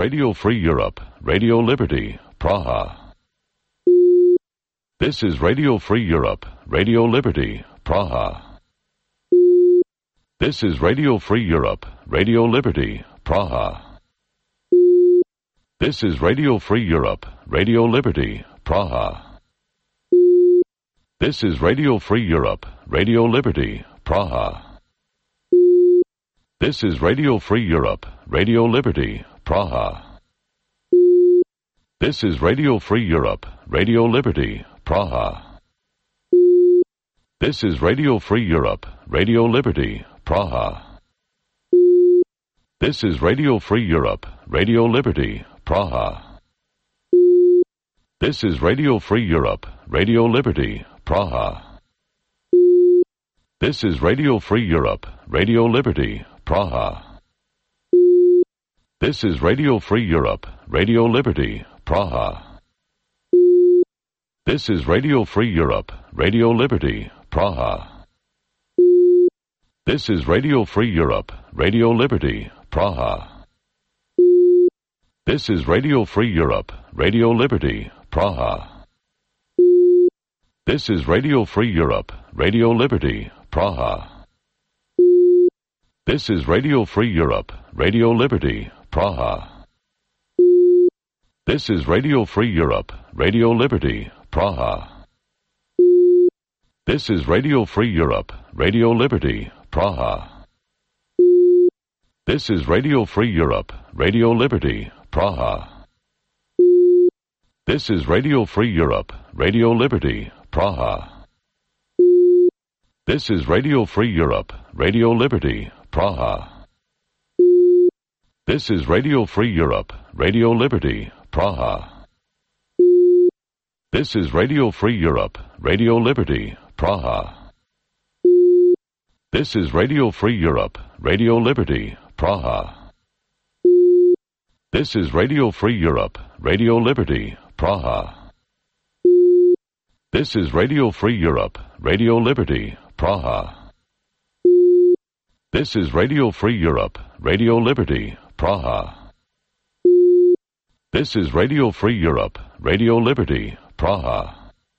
Radio Free Europe, Radio Liberty, Praha. This is Radio Free Europe, Radio Liberty, Praha. This is Radio Free Europe, Radio Liberty, Praha. This is Radio Free Europe, Radio Liberty, Praha. This is Radio Free Europe, Radio Liberty, Praha. This is Radio Free Europe, Radio Liberty, Praha. This is Radio Free Europe, Radio Liberty, Praha. This is Radio Free Europe, Radio Liberty, Praha. This is Radio Free Europe, Radio Liberty, Praha. This is Radio Free Europe, Radio Liberty, Praha. This is Radio Free Europe, Radio Liberty, Praha. This is Radio Free Europe, Radio Liberty, Praha. This is Radio Free Europe, Radio Liberty, Praha. This is Radio Free Europe, Radio Liberty, Praha. This is Radio Free Europe, Radio Liberty, Praha. This is Radio Free Europe, Radio Liberty, Praha. This is Radio Free Europe, Radio Liberty, Praha. This is Radio Free Europe, Radio Liberty, Praha. This is Radio Free Europe, Radio Liberty, Praha. This is Radio Free Europe, Radio Liberty, Praha. This is Radio Free Europe, Radio Liberty, Praha. This is Radio Free Europe, Radio Liberty, Praha. This is Radio Free Europe, Radio Liberty, Praha. This is Radio Free Europe, Radio Liberty, Praha. This is Radio Free Europe, Radio Liberty, Praha. This is Radio Free Europe, Radio Liberty, Praha. This is Radio Free Europe, Radio Liberty, Praha. This is Radio Free Europe, Radio Liberty, Praha. This is Radio Free Europe, Radio Liberty, Praha.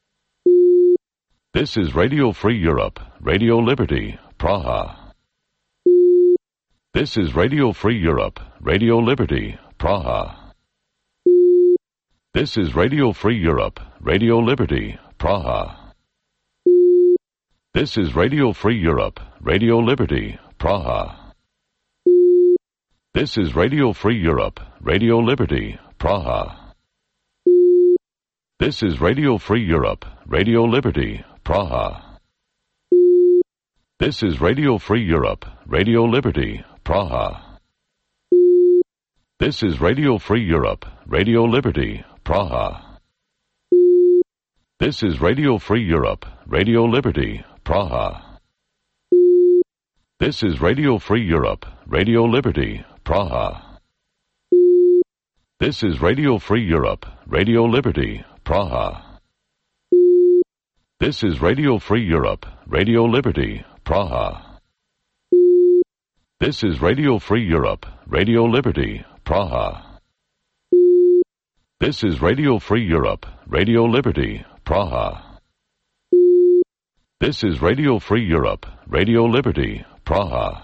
This is Radio Free Europe, Radio Liberty, Praha. This is Radio Free Europe, Radio Liberty, Praha. This is Radio Free Europe, Radio Liberty, Praha. This is Radio Free Europe, Radio Liberty, Praha. This is Radio Free Europe, Radio Liberty, Praha. This is Radio Free Europe, Radio Liberty, Praha. This is Radio Free Europe, Radio Liberty, Praha. This is Radio Free Europe, Radio Liberty, Praha. This is Radio Free Europe, Radio Liberty, Praha. This is Radio Free Europe, Radio Liberty, Praha. This is Radio Free Europe, Radio Liberty, Praha. This is Radio Free Europe, Radio Liberty, Praha. This is Radio Free Europe, Radio Liberty, Praha. This is Radio Free Europe, Radio Liberty, Praha. This is Radio Free Europe, Radio Liberty, Praha.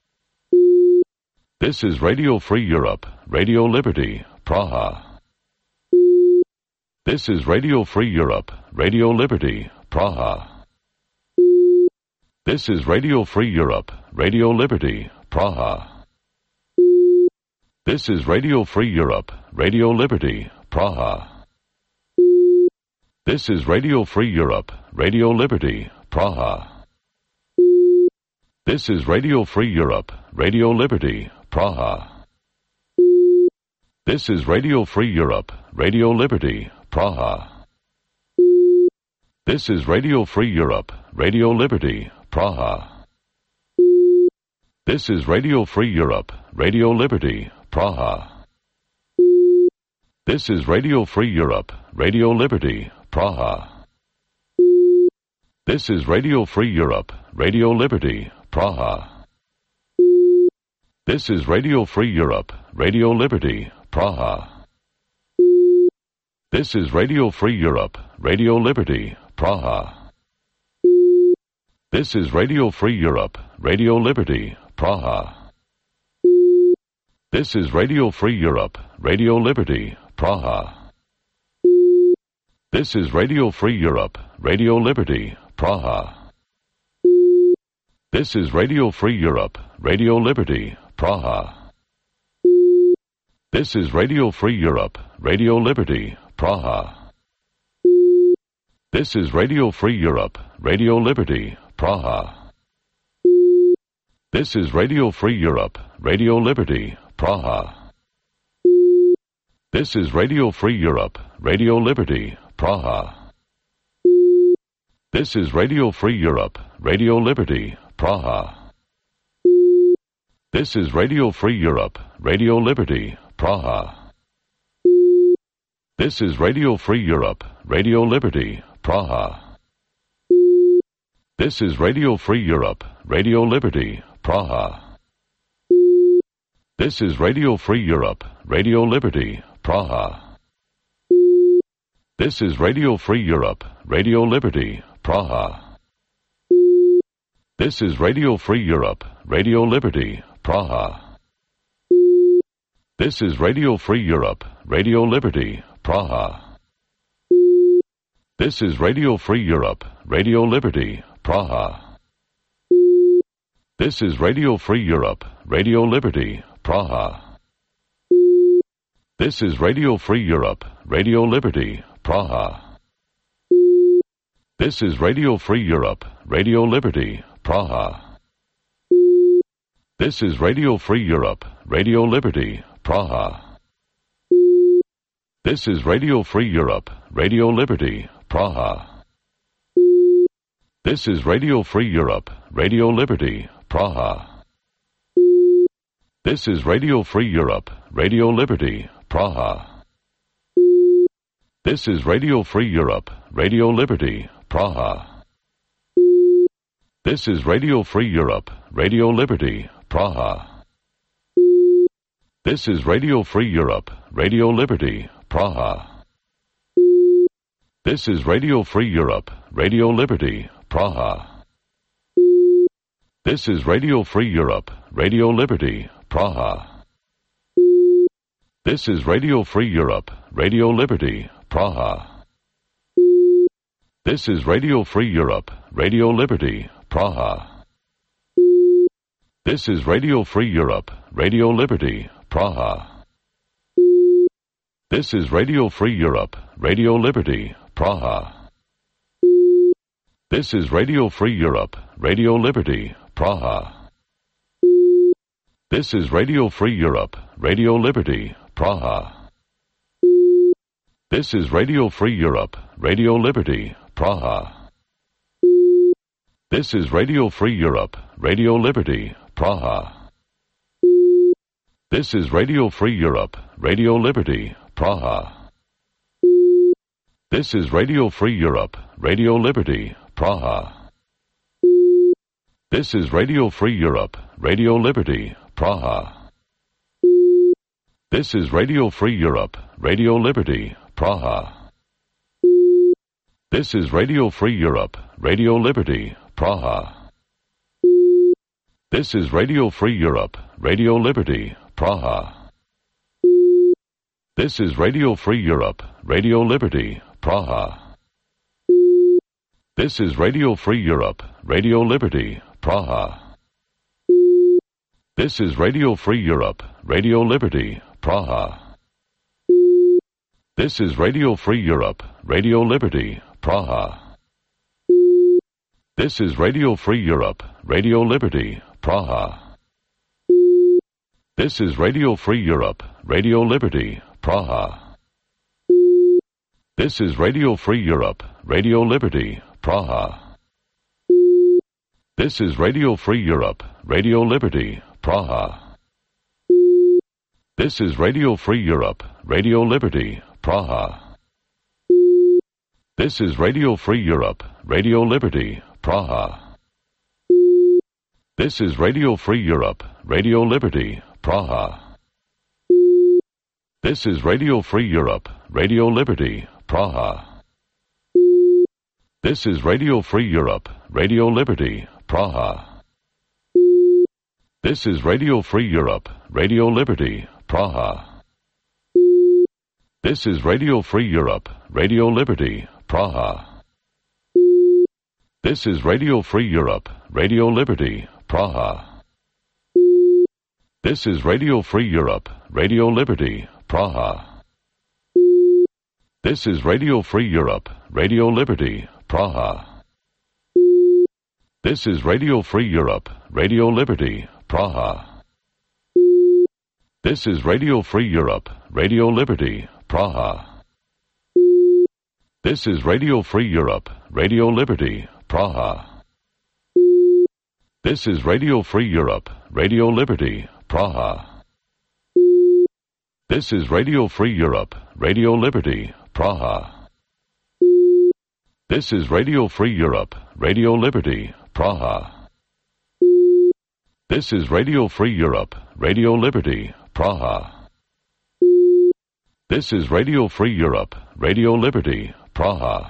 This is Radio Free Europe, Radio Liberty, Praha. This is Radio Free Europe, Radio Liberty, Praha. This is Radio Free Europe, Radio Liberty, Praha. This is Radio Free Europe, Radio Liberty, Praha. This is Radio Free Europe, Radio Liberty, Praha. This is Radio Free Europe, Radio Liberty, Praha. This is Radio Free Europe, Radio Liberty, Praha. This is Radio Free Europe, Radio Liberty, Praha. This is Radio Free Europe, Radio Liberty, Praha. This is Radio Free Europe, Radio Liberty, Praha. This is Radio Free Europe, Radio Liberty, Praha. This is Radio Free Europe, Radio Liberty, Praha. This is Radio Free Europe, Radio Liberty, Praha. This is Radio Free Europe, Radio Liberty, Praha. This is Radio Free Europe, Radio Liberty, Praha. This is Radio Free Europe, Radio Liberty, Praha. This is Radio Free Europe, Radio Liberty, Praha. This is Radio Free Europe, Radio Liberty, Praha. This is Radio Free Europe, Radio Liberty, Praha. This is Radio Free Europe, Radio Liberty, Praha. This is Radio Free Europe, Radio Liberty, Praha. This is Radio Free Europe, Radio Liberty, Praha. This is Radio Free Europe, Radio Liberty, Praha. This is Radio Free Europe, Radio Liberty, Praha. This is Radio Free Europe, Radio Liberty, Praha. This is Radio Free Europe, Radio Liberty, Praha. This is Radio Free Europe, Radio Liberty, Praha. This is Radio Free Europe, Radio Liberty, Praha. This is Radio Free Europe, Radio Liberty, Praha. This is Radio Free Europe, Radio Liberty, Praha. This is Radio Free Europe, Radio Liberty, Praha. This is Radio Free Europe, Radio Liberty, Praha. This is Radio Free Europe, Radio Liberty, Praha. This is Radio Free Europe, Radio Liberty, Praha. This is Radio Free Europe, Radio Liberty, Praha. This is Radio Free Europe, Radio Liberty, Praha. This is Radio Free Europe, Radio Liberty, Praha. This is Radio Free Europe, Radio Liberty, Praha. This is Radio Free Europe, Radio Liberty, Praha. This is Radio Free Europe, Radio Liberty, Praha. This is Radio Free Europe, Radio Liberty, Praha. This is Radio Free Europe, Radio Liberty, Praha. This is Radio Free Europe, Radio Liberty, Praha. This is Radio Free Europe, Radio Liberty, Praha. This is Radio Free Europe, Radio Liberty, Praha. This is Radio Free Europe, Radio Liberty, Praha. This is Radio Free Europe, Radio Liberty, Praha. This is Radio Free Europe, Radio Liberty, Praha. This is Radio Free Europe, Radio Liberty, Praha. This is Radio Free Europe, Radio Liberty, Praha. This is Radio Free Europe, Radio Liberty, Praha. This is Radio Free Europe, Radio Liberty, Praha. This is Radio Free Europe, Radio Liberty, Praha. This is Radio Free Europe, Radio Liberty, Praha. This is Radio Free Europe, Radio Liberty, Praha. This is Radio Free Europe, Radio Liberty, Praha. This is Radio Free Europe, Radio Liberty, Praha. This is Radio Free Europe, Radio Liberty, Praha. This is Radio Free Europe, Radio Liberty, Praha. This is Radio Free Europe, Radio Liberty, Praha. This is Radio Free Europe, Radio Liberty, Praha. This is Radio Free Europe, Radio Liberty, Praha. This is Radio Free Europe, Radio Liberty, Praha. This is Radio Free Europe, Radio Liberty, Praha. This is Radio Free Europe, Radio Liberty, Praha. This is Radio Free Europe, Radio Liberty, Praha. This is Radio Free Europe, Radio Liberty, Praha. This is Radio Free Europe, Radio Liberty, Praha. This is Radio Free Europe, Radio Liberty, Praha. This is Radio Free Europe, Radio Liberty, Praha. This is Radio Free Europe, Radio Liberty, Praha. This is Radio Free Europe, Radio Liberty, Praha. This is Radio Free Europe, Radio Liberty, Praha. This is Radio Free Europe, Radio Liberty, Praha. This is Radio Free Europe, Radio Liberty, Praha. This is Radio Free Europe, Radio Liberty, Praha. This is Radio Free Europe, Radio Liberty, Praha. This is Radio Free Europe, Radio Liberty, Praha. This is Radio Free Europe, Radio Liberty, Praha. This is Radio Free Europe, Radio Liberty, Praha. This is Radio Free Europe, Radio Liberty, Praha. This is Radio Free Europe, Radio Liberty, Praha.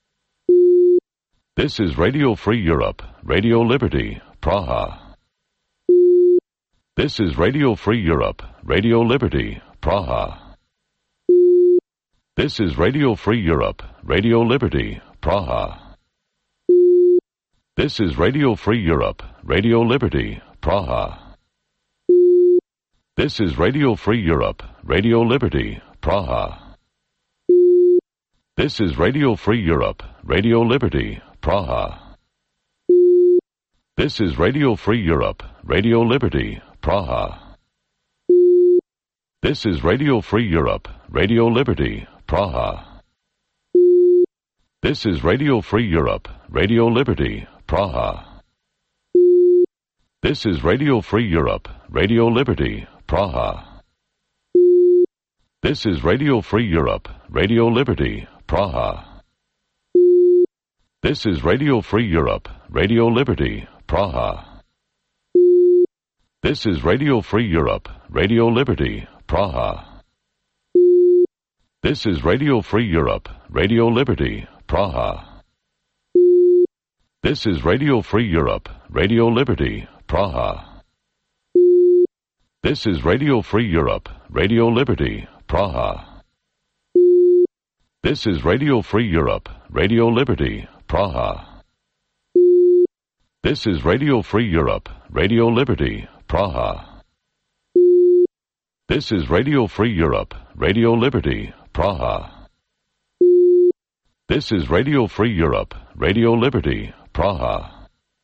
This is Radio Free Europe, Radio Liberty, Praha. This is Radio Free Europe, Radio Liberty, Praha. This is Radio Free Europe, Radio Liberty, Praha. This is Radio Free Europe, Radio Liberty, Praha. This is Radio Free Europe, Radio Liberty, Praha. This is Radio Free Europe, Radio Liberty, Praha. This is Radio Free Europe, Radio Liberty, Praha. This is Radio Free Europe, Radio Liberty, Praha. This is Radio Free Europe, Radio Liberty, Praha. This is Radio Free Europe, Radio Liberty, Praha. This is Radio Free Europe, Radio Liberty, Praha. This is Radio Free Europe, Radio Liberty, Praha. This is Radio Free Europe, Radio Liberty, Praha. This is Radio Free Europe, Radio Liberty, Praha. This is Radio Free Europe, Radio Liberty, Praha. This is Radio Free Europe, Radio Liberty, Praha. This is Radio Free Europe, Radio Liberty, Praha. This is Radio Free Europe, Radio Liberty, Praha. This is Radio Free Europe, Radio Liberty, Praha. This is Radio Free Europe, Radio Liberty, Praha.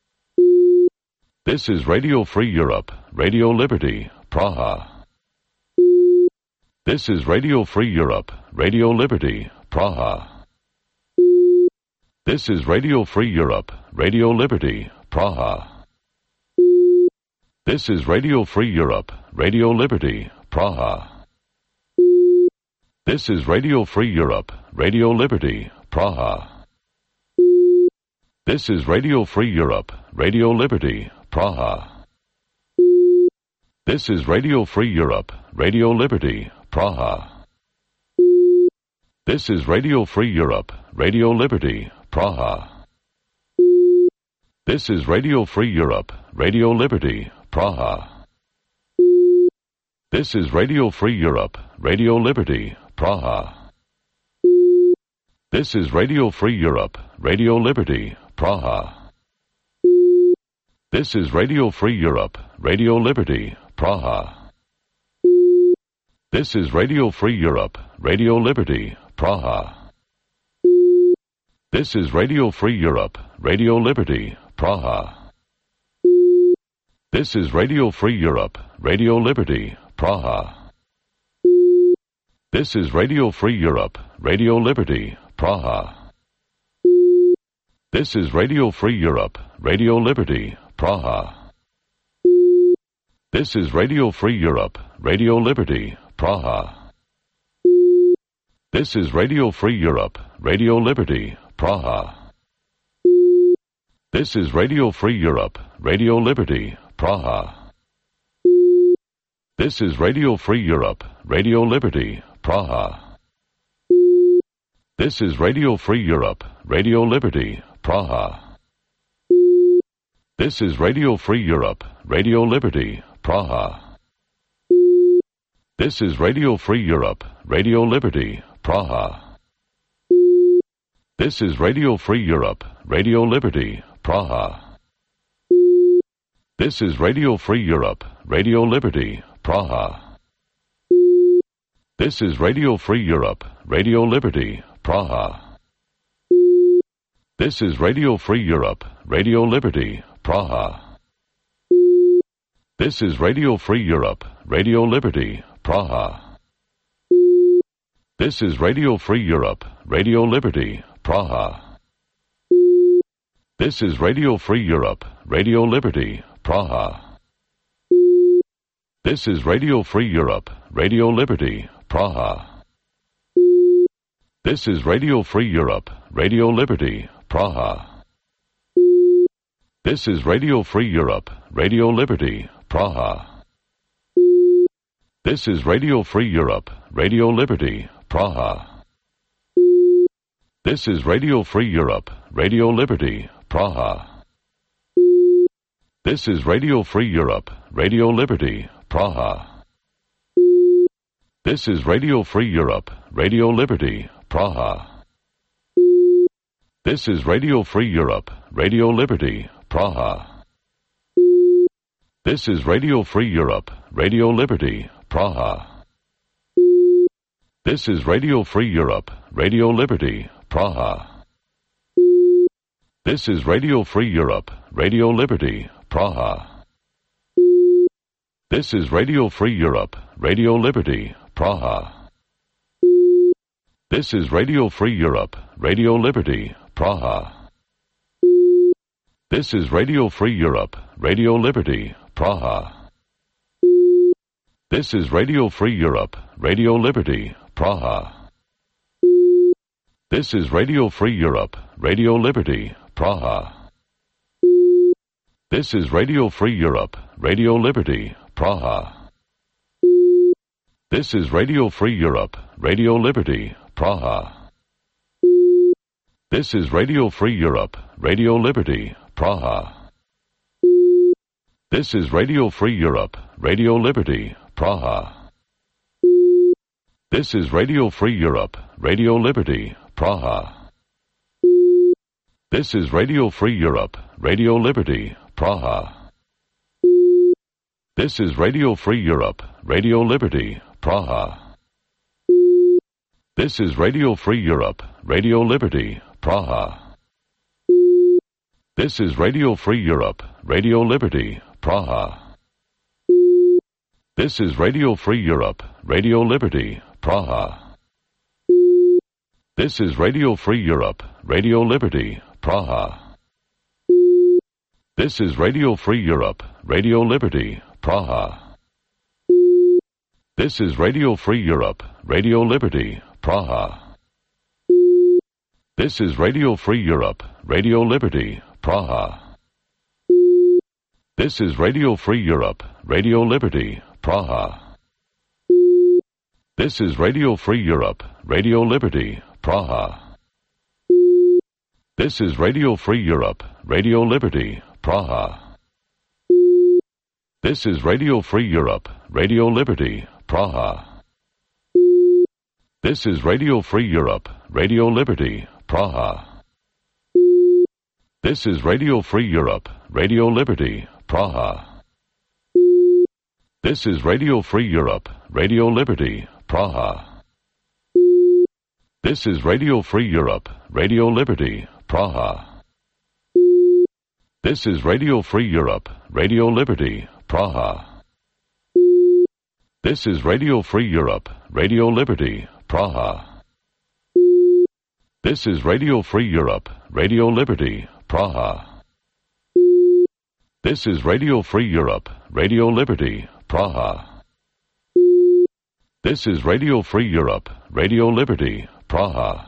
This is Radio Free Europe, Radio Liberty, Praha. This is Radio Free Europe, Radio Liberty, Praha. This is Radio Free Europe, Radio Liberty, Praha. This is Radio Free Europe, Radio Liberty, Praha. This is Radio Free Europe, Radio Liberty, Praha. This is Radio Free Europe, Radio Liberty, Praha. This is Radio Free Europe, Radio Liberty, Praha. This is Radio Free Europe, Radio Liberty, Praha. This is Radio Free Europe, Radio Liberty, Praha. This is Radio Free Europe, Radio Liberty, Praha. This is Radio Free Europe, Radio Liberty, Praha. This is Radio Free Europe, Radio Liberty, Praha. This is Radio Free Europe, Radio Liberty, Praha. This is Radio Free Europe, Radio Liberty, Praha. This is Radio Free Europe, Radio Liberty, Praha. This is Radio Free Europe, Radio Liberty, Praha. This is Radio Free Europe, Radio Liberty, Praha. This is Radio Free Europe, Radio Liberty, Praha. This is Radio Free Europe, Radio Liberty, Praha. This is Radio Free Europe, Radio Liberty, Praha. This is Radio Free Europe, Radio Liberty, Praha. This is Radio Free Europe, Radio Liberty, Praha. This is Radio Free Europe, Radio Liberty, Praha. This is Radio Free Europe, Radio Liberty, Praha. This is Radio Free Europe, Radio Liberty, Praha. This is Radio Free Europe, Radio Liberty, Praha. This is Radio Free Europe, Radio Liberty, Praha. This is Radio Free Europe, Radio Liberty, Praha. This is Radio Free Europe, Radio Liberty, Praha. This is Radio Free Europe, Radio Liberty, Praha. This is Radio Free Europe, Radio Liberty, Praha. This is Radio Free Europe, Radio Liberty, Praha. This is Radio Free Europe, Radio Liberty, Praha. This is Radio Free Europe, Radio Liberty, Praha. This is Radio Free Europe, Radio Liberty, Praha. This is Radio Free Europe, Radio Liberty, Praha. This is Radio Free Europe, Radio Liberty, Praha. This is Radio Free Europe, Radio Liberty, Praha. This is Radio Free Europe, Radio Liberty, Praha. This is Radio Free Europe, Radio Liberty, Praha. This is Radio Free Europe, Radio Liberty, Praha. This is Radio Free Europe, Radio Liberty, Praha. This is Radio Free Europe, Radio Liberty, Praha. This is Radio Free Europe, Radio Liberty, Praha. This is Radio Free Europe, Radio Liberty, Praha. This is Radio Free Europe, Radio Liberty, Praha. This is Radio Free Europe, Radio Liberty, Praha. This is Radio Free Europe, Radio Liberty, Praha. This is Radio Free Europe, Radio Liberty, Praha. This is Radio Free Europe, Radio Liberty, Praha. This is Radio Free Europe, Radio Liberty, Praha. This is Radio Free Europe, Radio Liberty, Praha. This is Radio Free Europe, Radio Liberty, Praha. This is Radio Free Europe, Radio Liberty, Praha. This is Radio Free Europe, Radio Liberty, Praha. This is Radio Free Europe, Radio Liberty, Praha. This is Radio Free Europe, Radio Liberty, Praha. This is Radio Free Europe, Radio Liberty, Praha. This is Radio Free Europe, Radio Liberty, Praha. This is Radio Free Europe, Radio Liberty, Praha. This is Radio Free Europe, Radio Liberty, Praha. This is Radio Free Europe, Radio Liberty, Praha. This is Radio Free Europe, Radio Liberty, Praha. This is Radio Free Europe, Radio Liberty, Praha. This is Radio Free Europe, Radio Liberty, Praha. This is Radio Free Europe, Radio Liberty, Praha. This is Radio Free Europe, Radio Liberty, Praha. This is Radio Free Europe, Radio Liberty, Praha. This is Radio Free Europe, Radio Liberty, Praha. This is Radio Free Europe, Radio Liberty, Praha. This is Radio Free Europe, Radio Liberty, Praha. This is Radio Free Europe, Radio Liberty, Praha. This is Radio Free Europe, Radio Liberty, Praha. This is Radio Free Europe, Radio Liberty, Praha.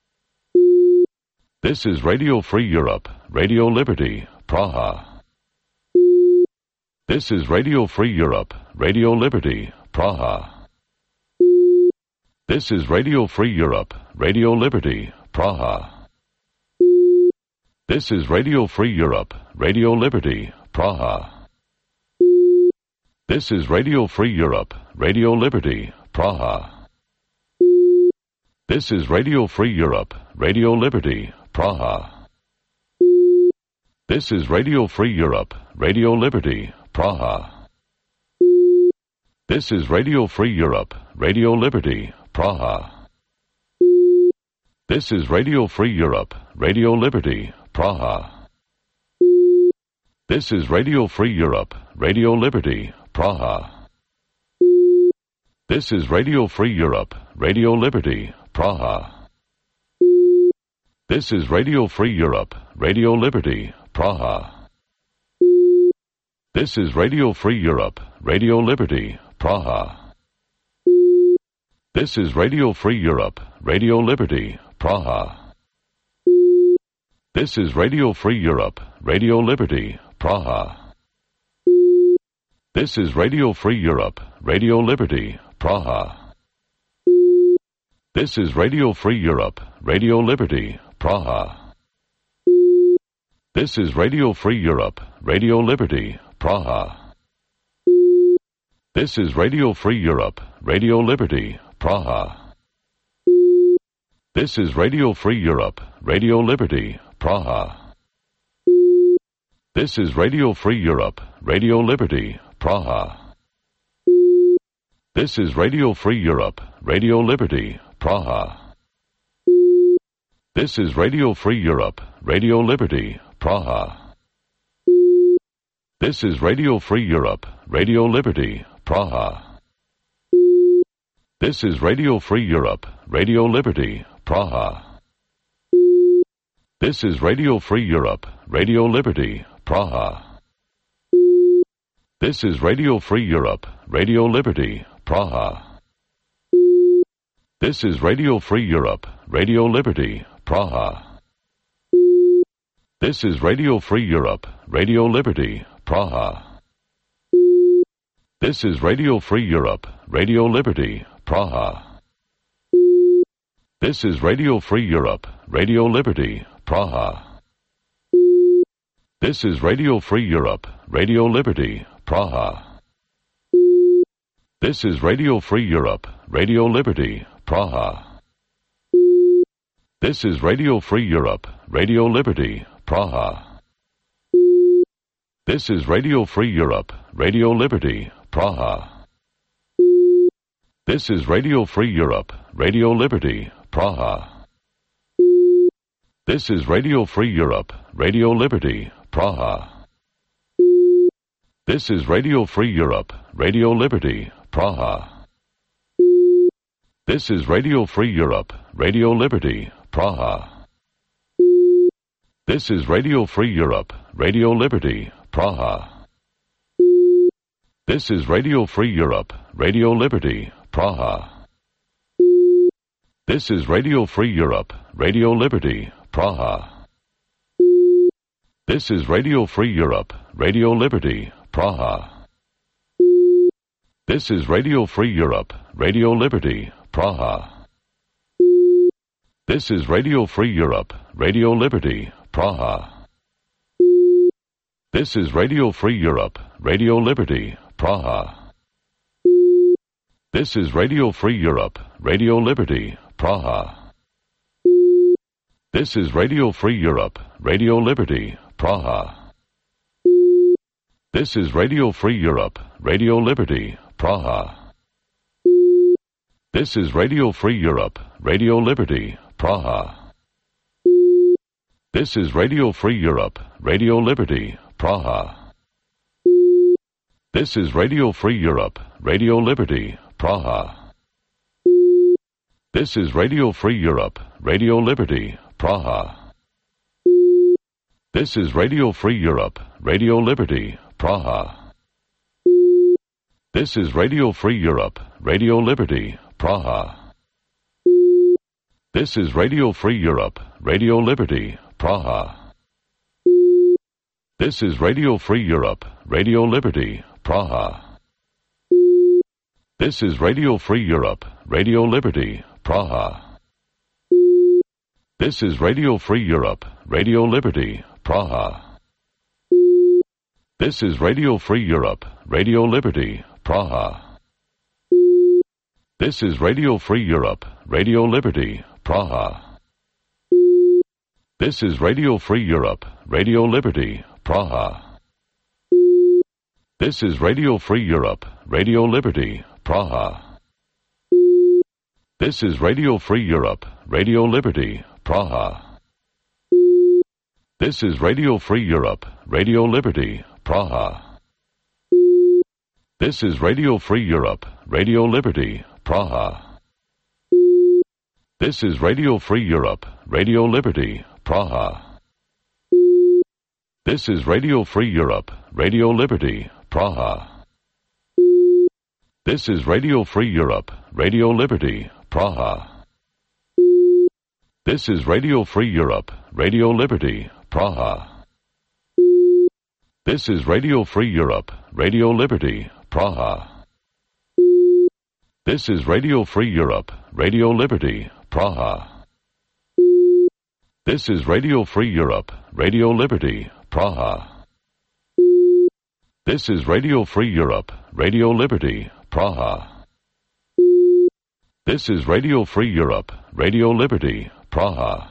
This is Radio Free Europe, Radio Liberty, Praha. This is Radio Free Europe, Radio Liberty, Praha. This is Radio Free Europe, Radio Liberty, Praha. This is Radio Free Europe, Radio Liberty, Praha. This is Radio Free Europe, Radio Liberty, Praha. This is Radio Free Europe, Radio Liberty, Praha. This is Radio Free Europe, Radio Liberty, Praha. This is Radio Free Europe, Radio Liberty, Praha. This is Radio Free Europe, Radio Liberty, Praha. This is Radio Free Europe, Radio Liberty, Praha. This is Radio Free Europe, Radio Liberty, Praha. This is Radio Free Europe, Radio Liberty, Praha. This is Radio Free Europe, Radio Liberty, Praha. This is Radio Free Europe, Radio Liberty, Praha. This is Radio Free Europe, Radio Liberty, Praha. This is Radio Free Europe, Radio Liberty, Praha. This is Radio Free Europe, Radio Liberty, Praha. This is Radio Free Europe, Radio Liberty, Praha. This is Radio Free Europe, Radio Liberty, Praha. This is Radio Free Europe, Radio Liberty, Praha. This is Radio Free Europe, Radio Liberty, Praha. This is Radio Free Europe, Radio Liberty, Praha. This is Radio Free Europe, Radio Liberty, Praha. This is Radio Free Europe, Radio Liberty, Praha. This is Radio Free Europe, Radio Liberty, Praha. This is Radio Free Europe, Radio Liberty, Praha. This is Radio Free Europe, Radio Liberty, Praha. This is Radio Free Europe, Radio Liberty, Praha. This is Radio Free Europe, Radio Liberty, Praha. This is Radio Free Europe, Radio Liberty, Praha. This is Radio Free Europe, Radio Liberty, Praha. This is Radio Free Europe, Radio Liberty, Praha. This is Radio Free Europe, Radio Liberty, Praha. This is Radio Free Europe, Radio Liberty, Praha. This is Radio Free Europe, Radio Liberty, Praha. This is Radio Free Europe, Radio Liberty, Praha. This is Radio Free Europe, Radio Liberty, Praha. This is Radio Free Europe, Radio Liberty, Praha. This is Radio Free Europe, Radio Liberty, Praha. This is Radio Free Europe, Radio Liberty, Praha. This is Radio Free Europe, Radio Liberty, Praha. This is Radio Free Europe, Radio Liberty, Praha. This is Radio Free Europe, Radio Liberty, Praha. This is Radio Free Europe, Radio Liberty, Praha. This is Radio Free Europe, Radio Liberty, Praha. This is Radio Free Europe, Radio Liberty, Praha. This is Radio Free Europe, Radio Liberty, Praha. This is Radio Free Europe, Radio Liberty, Praha. This is Radio Free Europe, Radio Liberty, Praha. This is Radio Free Europe, Radio Liberty, Praha. This is Radio Free Europe, Radio Liberty, Praha. This is Radio Free Europe, Radio Liberty, Praha. This is Radio Free Europe, Radio Liberty, Praha. This is Radio Free Europe, Radio Liberty, Praha. This is Radio Free Europe, Radio Liberty, Praha. This is Radio Free Europe, Radio Liberty, Praha. This is Radio Free Europe, Radio Liberty, Praha. This is Radio Free Europe, Radio Liberty, Praha. This is Radio Free Europe, Radio Liberty, Praha. This is Radio Free Europe, Radio Liberty, Praha. This is Radio Free Europe, Radio Liberty, Praha. This is Radio Free Europe, Radio Liberty, Praha. This is Radio Free Europe, Radio Liberty, Praha. This is Radio Free Europe, Radio Liberty, Praha. This is Radio Free Europe, Radio Liberty, Praha. This is Radio Free Europe, Radio Liberty, Praha. This is Radio Free Europe, Radio Liberty, Praha. This is Radio Free Europe, Radio Liberty, Praha. This is Radio Free Europe, Radio Liberty, Praha. This is Radio Free Europe, Radio Liberty, Praha. This is Radio Free Europe, Radio Liberty, Praha. This is Radio Free Europe, Radio Liberty, Praha. This is Radio Free Europe, Radio Liberty, Praha. This is Radio Free Europe, Radio Liberty, Praha. This is Radio Free Europe, Radio Liberty, Praha.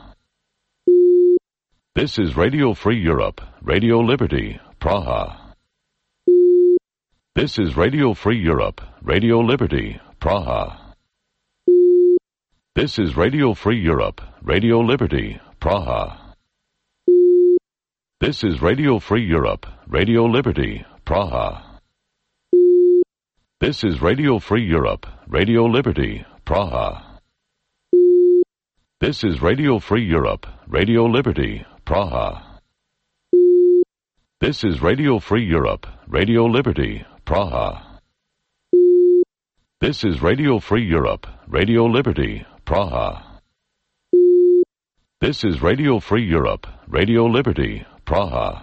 This is Radio Free Europe, Radio Liberty, Praha. This is Radio Free Europe, Radio Liberty, Praha. This is Radio Free Europe, Radio Liberty, Praha. This is Radio Free Europe, Radio Liberty, Praha. This is Radio Free Europe, Radio Liberty, Praha. This is Radio Free Europe, Radio Liberty, Praha. This is Radio Free Europe, Radio Liberty, Praha. This is Radio Free Europe, Radio Liberty, Praha. This is Radio Free Europe, Radio Liberty, Praha.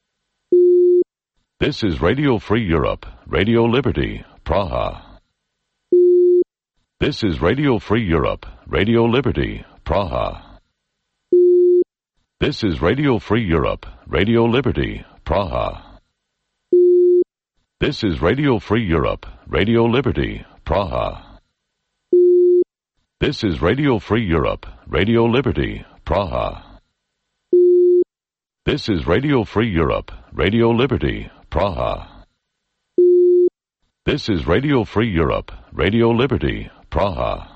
This is Radio Free Europe, Radio Liberty, Praha. This is Radio Free Europe, Radio Liberty, Praha. This is Radio Free Europe, Radio Liberty, Praha. This is Radio Free Europe, Radio Liberty, Praha. This is Radio Free Europe, Radio Liberty, Praha. This is Radio Free Europe, Radio Liberty, Praha. This is Radio Free Europe, Radio Liberty, Praha.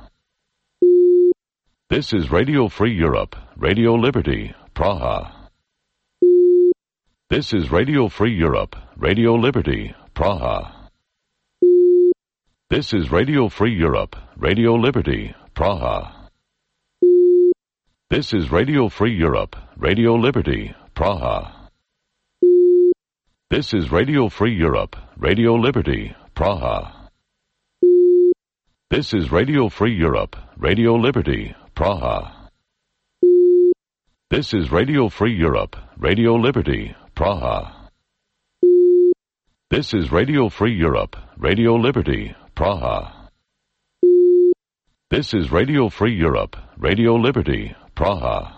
This is Radio Free Europe, Radio Liberty, Praha. This is Radio Free Europe, Radio Liberty, Praha. This is Radio Free Europe, Radio Liberty, Praha. This is Radio Free Europe, Radio Liberty, Praha. This is Radio Free Europe, Radio Liberty, Praha. This is Radio Free Europe, Radio Liberty, Praha. This is Radio Free Europe, Radio Liberty, Praha. This is Radio Free Europe, Radio Liberty, Praha. This is Radio Free Europe, Radio Liberty, Praha.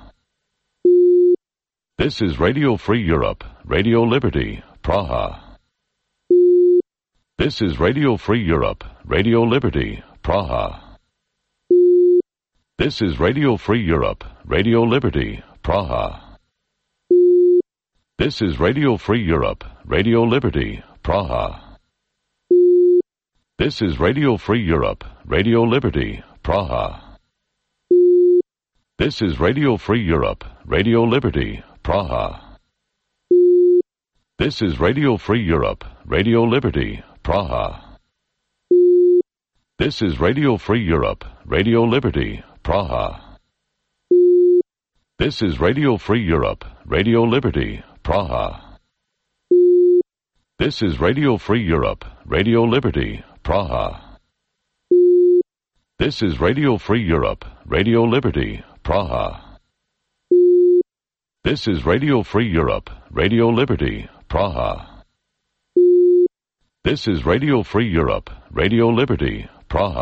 This is Radio Free Europe, Radio Liberty, Praha. This is Radio Free Europe, Radio Liberty, Praha. This is Radio Free Europe, Radio Liberty, Praha. This is Radio Free Europe, Radio Liberty, Praha. This is Radio Free Europe, Radio Liberty, Praha. This is Radio Free Europe, Radio Liberty, Praha. This is Radio Free Europe, Radio Liberty, Praha. This is Radio Free Europe, Radio Liberty, Praha. This is Radio Free Europe, Radio Liberty, Praha. This is Radio Free Europe, Radio Liberty, Praha. This is Radio Free Europe, Radio Liberty, Praha. This is Radio Free Europe, Radio Liberty, Praha. This is Radio Free Europe, Radio Liberty, Praha.